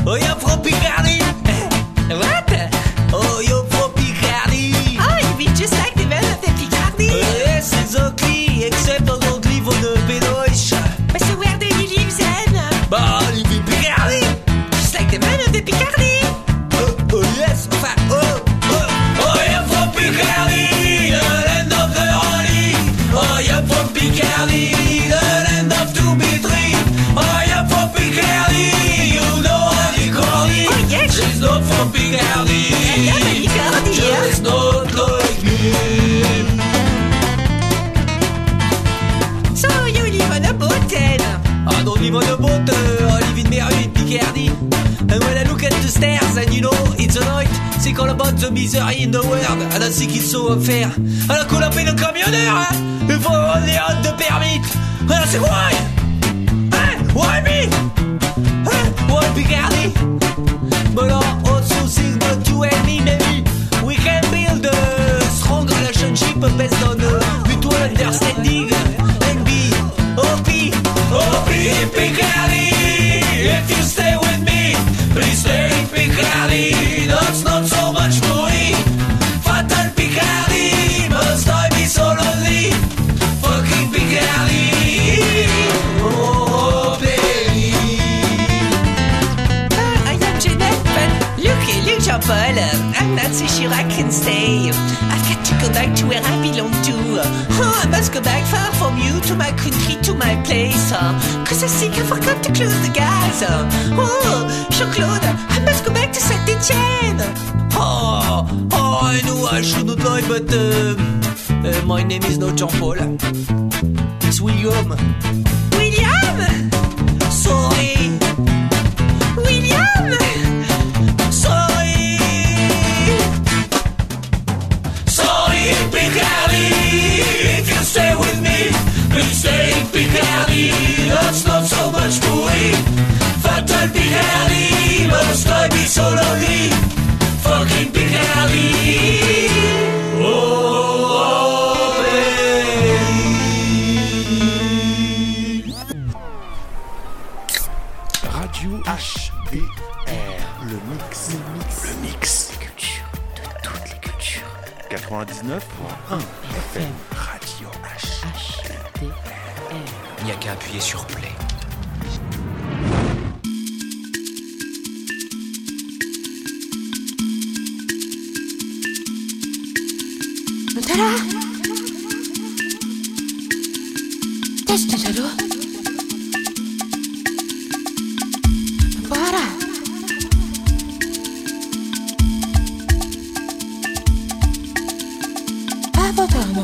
Oh, you're from Picardy. What? Oh, you're from Picardy. Oh, you mean just like the man of the Picardy? Yes, exactly. Except I don't live on the Pédoche. But so where do you live then? Bah, I live in Picardy. Just like the man of the Picardy? Oh, yes. Enfin, oh, you're from Picardy, the land of the Rally. Oh, you're from Picardy, the land of to be three. Oh, you're from Picardy, you know Annie Cordy. Oh, yes. She's not from Picardy. Yeah, Annie Cordy, She's not like me. So you live on a boat then? I don't live on a boat, I live in Meru in Picardy. And when I look at the stairs and you know, it's a night, think all about the misery in the world. And I think it's so unfair. And I could have been a camionneur, hein, if I only had the permit. And I say, why? Hein? Why me? Hein? Why Picardy? But I also think that you and me, maybe, we can build a strong relationship based on mutual understanding. And be OP in Picardy. If you stay with me, please stay in Picardy. That's not so much money. Fatal Picardy, must I be so lonely? Fucking Picardy. Oh, baby. I am Jeanette, but look, Jean-Paul, I'm not so sure I can stay. I've got to go back to where I belong to. Oh, I must go back far from you, to my country, to my place. Cause I think I forgot to close the gas. Oh, Jean-Claude, I must go back to Saint-Etienne. Oh, I know I shouldn't lie, but my name is not Jean-Paul. It's William. William? Sorry. William? Sorry. Sorry, Picardy. If you stay with me, please stay in Picardy. That's not so much to eat. Fatal Picardy, must I be so lonely? Fucking Picardy. Oh, baby. Radio HBR, le mix des cultures, de toutes les cultures. 99.1 FM, Radio HBR. Il n'y a qu'à appuyer sur play. Nutella? Test Nutella? Para! Avotano?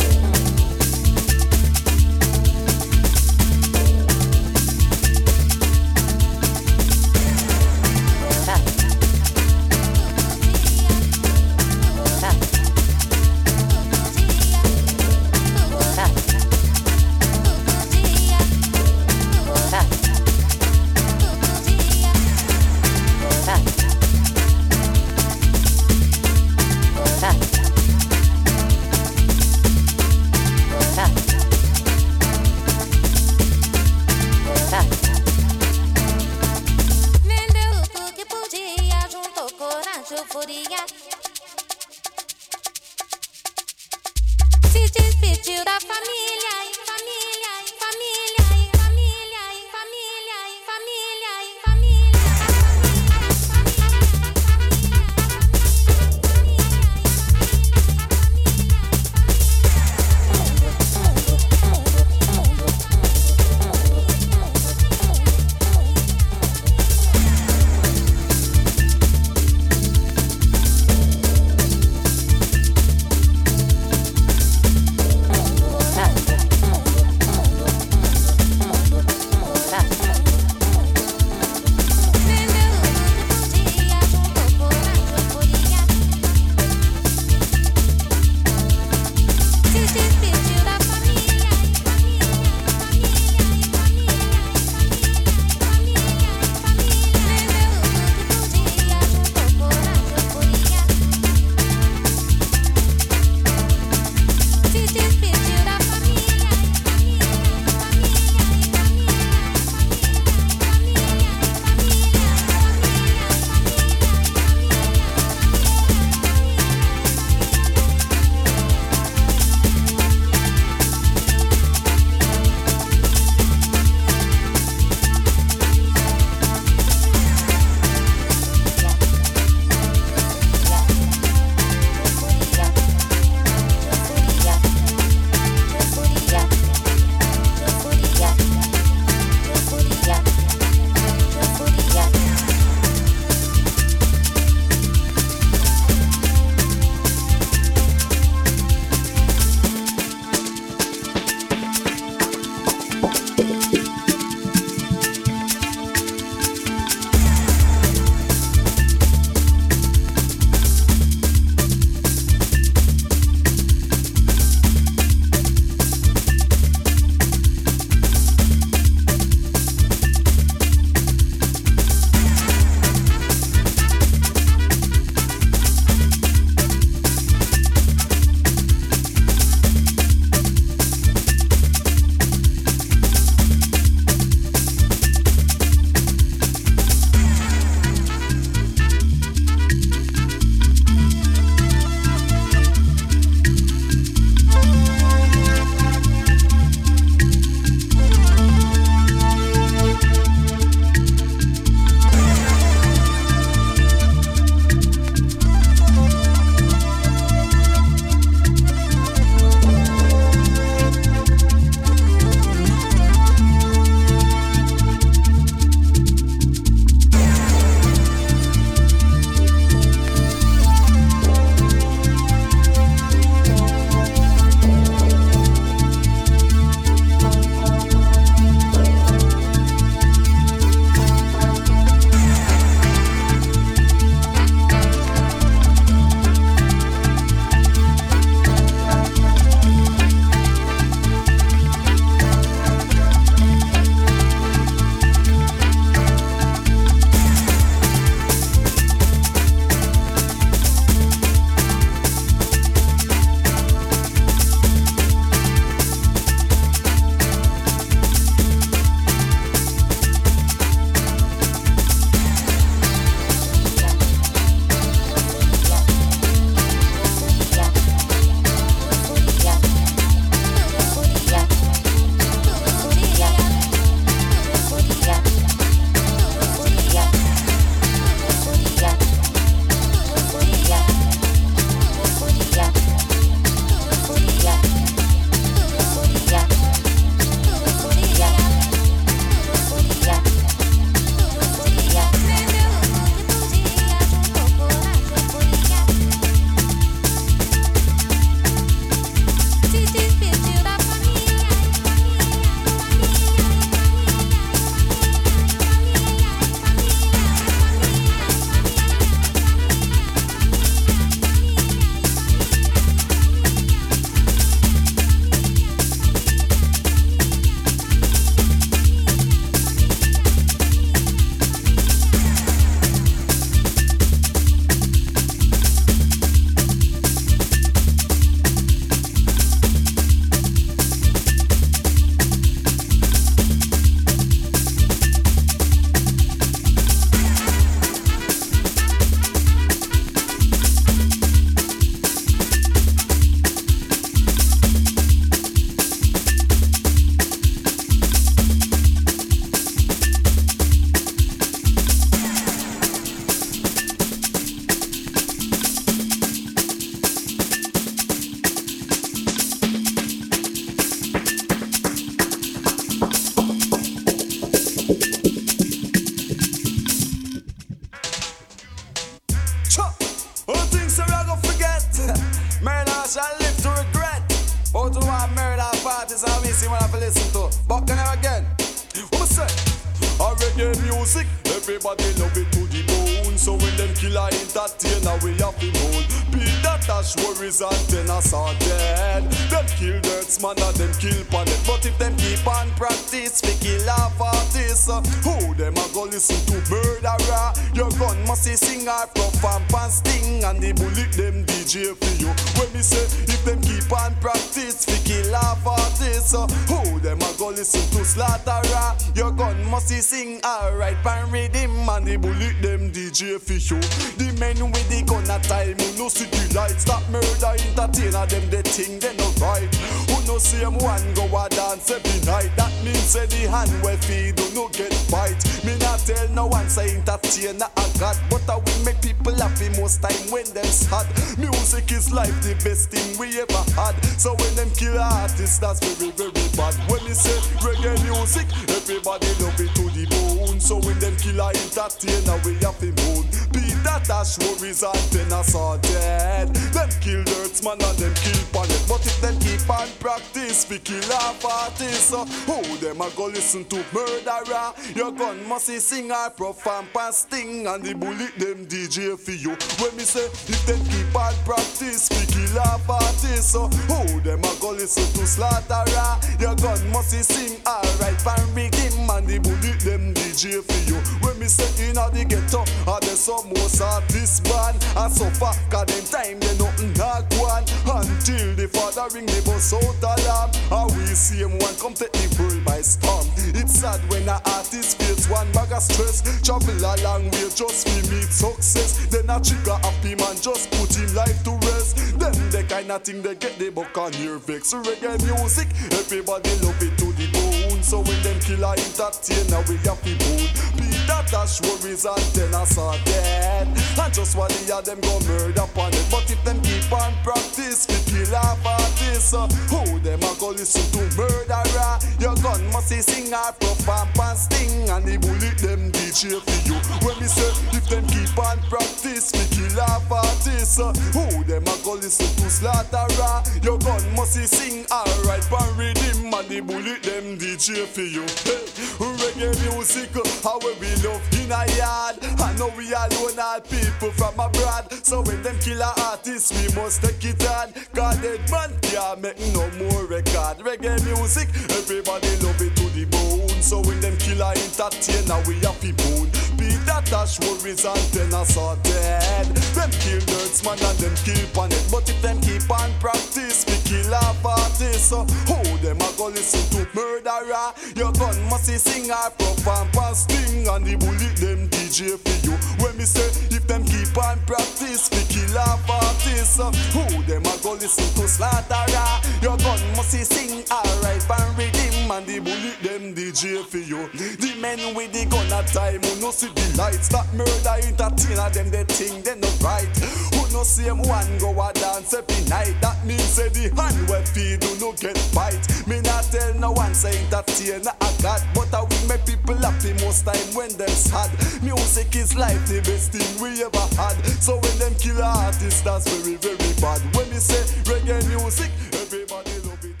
listen to. Back again. What I say? A reggae music, everybody love it to the bone. So when them killer entertainer, we have to moan. Beat that ash worries and tenors are dead. Them kill dirts man and them kill planet. But if them keep on practice, we kill off artists. Who them a go listen to murderer? Your gun must say sing or perform and sting. And the bullet them DJ for you. When me say, if them keep on practice, we kill off artists. Who them a go listen to slaughterer? Your gun must say sing alright pan rhythm and the bullet them DJ for you. The men with the gun at time who no see the lights. Stop murder entertainer them they think they no right. Who no see them one go a dance every night. That means say the hand well feed do no get bite. Me not tell no one say entertainer a god. But I will make people happy most time when them sad. Music is life the best thing we ever had. So when them kill artists that's very very bad. When me say reggae music everybody love it to the bone. So when them killer entertainer we have to moan. Beat that ash worries and tenors are dead. Them kill dirts man and them kill planet. But if them keep on practice we kill off artists. Who them a go listen to murderer? Your gun must say sing or perform and sting. And the bullet them DJ for you. When me say if them keep on practice we kill off artists. Who them a go listen to slaughterer? Your gun must say sing alright and rhythm. And the bullet them DJ for you. When me say inna the ghetto, are there some most artists band? And so far, cause them time they nothing not one. Until the father ring the bus out alarm. And we see him one come take the world by storm. It's sad when a artist feels one bag of stress. Travel a long way just to meet success. Then a trigger happy man just put him life to rest. Then the kind of thing they get the buck on your vex. Reggae music, everybody love it to the bone. So when them killer entertainer we have to bone. Beat that ash worries and tenors are dead. And just what the of them go murder upon it. But if them keep on practice, we kill off artists. Who them a go listen to murderer? Your gun must say sing or perform and sting. And the bullet them DJ for you. When me say if them keep on practice, we kill off artists. Who them a go listen to slaughterer? Your gun must say sing alright pan rhythm. And the bullet them DJ for you. Hey, reggae music, how we love in a yard. I know we alone all people from abroad. So when them killer artists, we must take it on. Cause dead man can't make no more record. Reggae music, everybody love it to the bone. So when them killer entertainer, we have to bone. Beat that ash worries and tenors are dead. Them kill dirts man and them kill planet. But if them keep on practice, we kill off artists. Who them a go listen to murderer? Your gun must say sing or perform and sting. And the bullet them DJ for you. When me say if them keep on practice, we kill off artists. Who them a go listen to slaughterer? Your gun must say sing alright and rhythm. And the bullet them DJ for you. The men with the gun at time who no see the lights. That murder entertainer them they think they no right. Who no see them one go a dance every night. That means say the hand well feed do no get bite. Me not tell no one say entertainer a god. But I will make people happy most time when them sad. Music is life, the best thing we ever had. So when them kill artists, that's very very bad. When me say reggae music, everybody love it.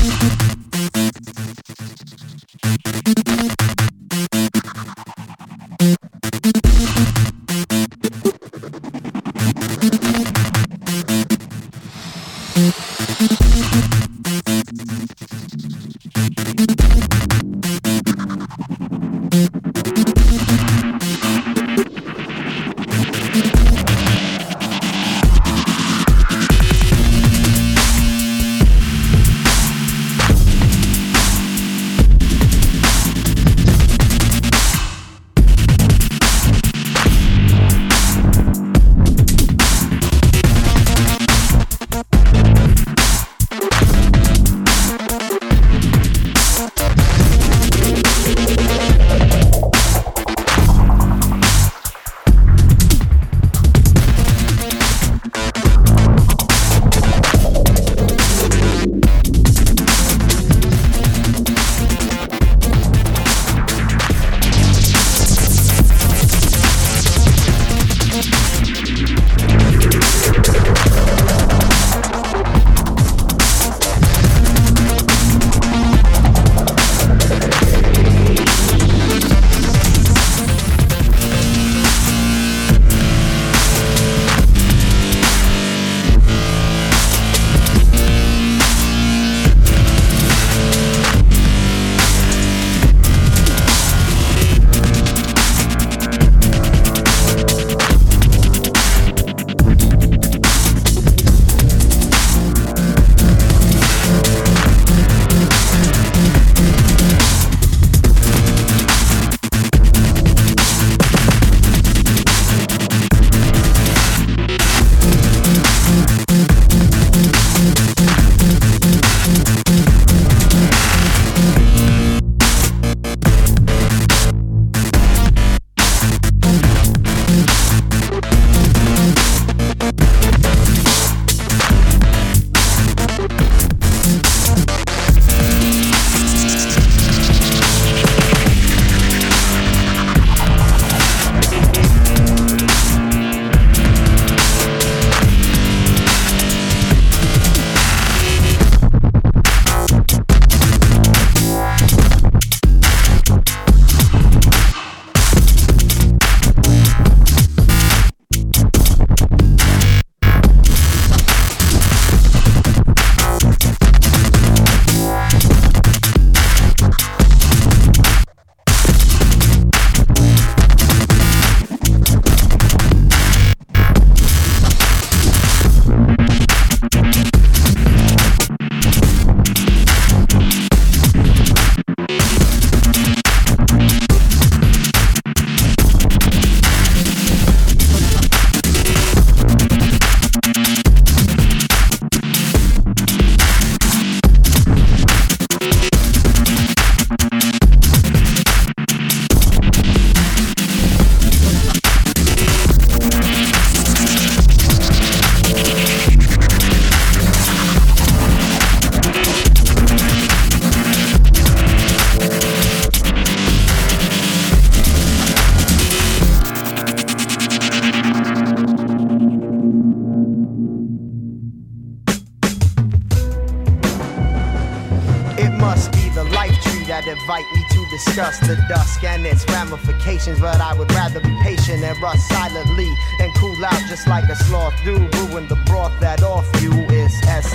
invite me to discuss the dusk and its ramifications, but I would rather be patient and rust silently and cool out just like a sloth do. Ruin the broth that off you is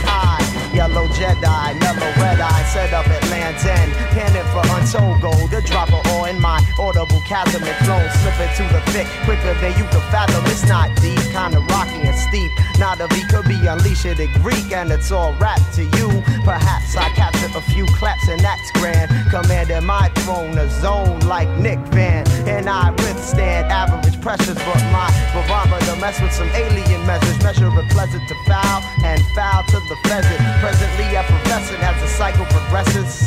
S.I. Yellow Jedi, mellow red eye, set up at Land's End, panning for untold gold. A drop of ore in my audible chasm and flown, slipping to the thick quicker than you can fathom. It's not deep, kinda rocky and steep. Not a V could be unleashed in Greek, and it's all rap to you. Perhaps I captured a few claps and that's grand. Commanding my throne, a zone like Nick Van. And I withstand average pressures, but my barometer mess with some alien measures. Measure it pleasant to foul and foul to the pheasant. Presently effervescent as the cycle progresses.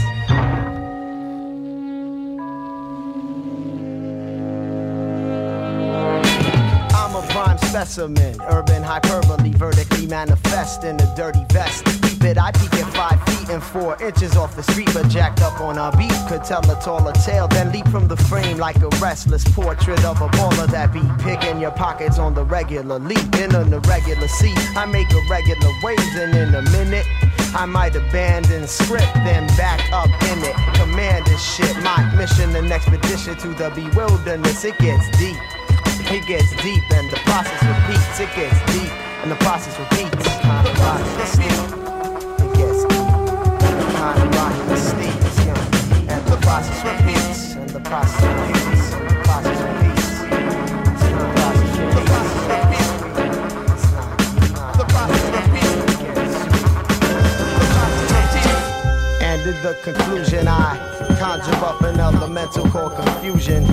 Prime specimen, urban hyperbole, vertically manifest in a dirty vest. Keep it, I peek at 5 feet and 4 inches off the street, but jacked up on a beat. Could tell a taller tale, then leap from the frame like a restless portrait of a baller that be picking your pockets on the regular leap. In an irregular seat, I make irregular waves, and in a minute, I might abandon script, then back up in it. Commander shit, my mission, an expedition to the bewilderness. It gets deep, and the process repeats. It gets deep, and the process repeats. Kind of rock the steep. It gets deep, kind of rock the steep. And the process repeats, and the process repeats, and the process repeats. And in the conclusion, I conjure up an elemental called confusion.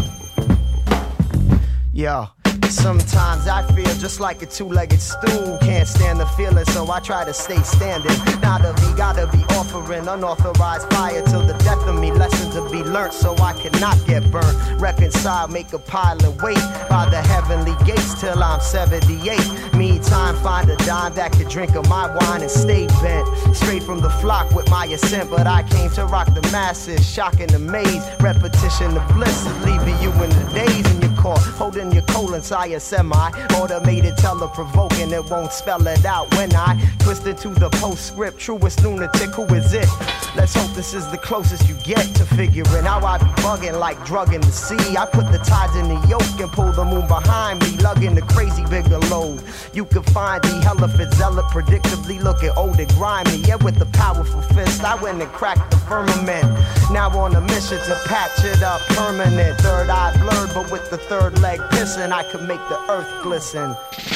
Yo. Sometimes I feel just like a two-legged stool. Can't stand the feeling, so I try to stay standing. Gotta be offering unauthorized fire till the death of me. Lessons to be learnt so I cannot get burnt. Reconcile, make a pile and wait by the heavenly gates till I'm 78. Meantime, find a dime that could drink of my wine and stay bent. Straight from the flock with my ascent, but I came to rock the masses, shocking the maze. Repetition of bliss, leaving you in the days in your car, holding your colon sire semi. Automated, teleprovoking, it won't spell it out when I twist into the postscript. Truest lunatic, who is it? Let's hope this is the closest you get to figuring how I be bugging like drugging the sea. I put the tides in the yoke and pull the moon behind me, lugging the crazy bigger load. You can find the elephant zealot predictably looking old and grimy. Yeah, with the powerful fist, I went and cracked the firmament. Now on a mission to patch it up permanent. Third eye blurred, but with the third leg pissing, I could make the earth glisten.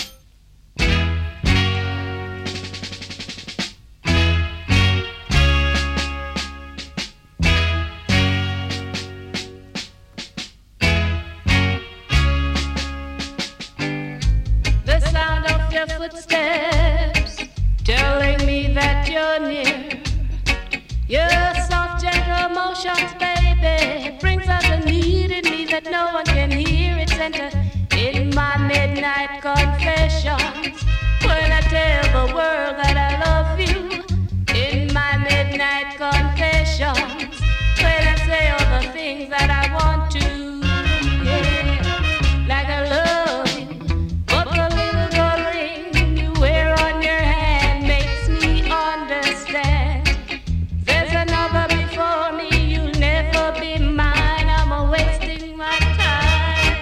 Footsteps telling me that you're near. Your soft, gentle motions, baby, brings out the need in me that no one can hear. It's enter in my midnight confessions when I tell the world that I love you. In my midnight confessions when I say all the things that I want to. Yeah, like I love you. But the little gold ring you wear on your hand makes me understand. There's another before me, you'll never be mine. I'm wasting my time.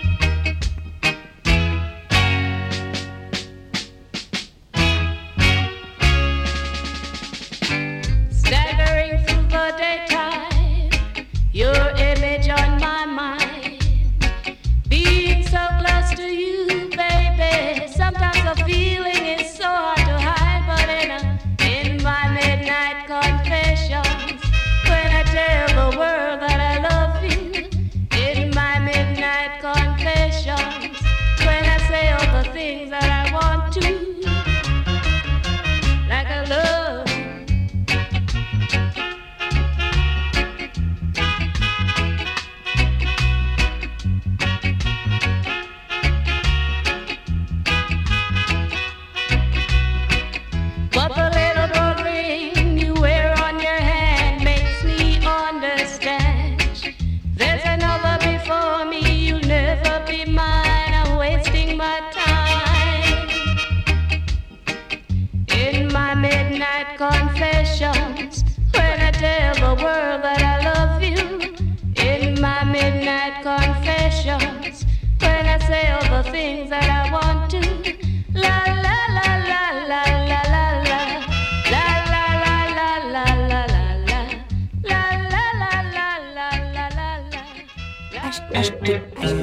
Staggering through the daytime, your image on my mind. Being so close to you, baby, sometimes the feeling is so hard to hide. But in my midnight confessions, when I tell the world that I love you, in my midnight confessions, when I say all the things that I want to, like I love you. But the little gold ring you wear on your hand makes me understand. There's another before me, you'll never be mine. I'm wasting my time. In my midnight confessions, when I tell the world that I love you. In my midnight confessions, when I say all the things that I want to. La la la la la la la la. La la la la la la la la. La la la la la la la la.